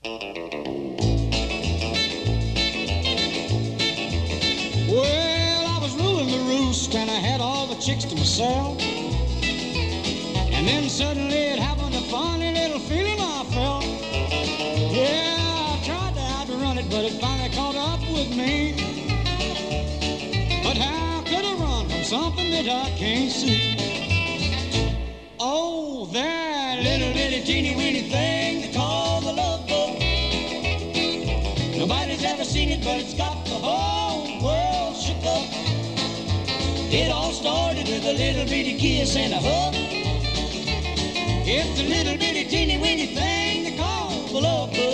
Well, I was ruling the roost and I had all the chicks to myself. And then suddenly it happened, a funny little feeling I felt. Yeah, I tried to outrun it, but it finally caught up with me. But how could I run from something that I can't see? Oh, that little bitty teeny weeny thing they call the love bug. Nobody's ever seen it, but it's got the whole world shook up. It all started with a little bitty kiss and a hug. It's a little bitty teeny weeny thing they call the love bug.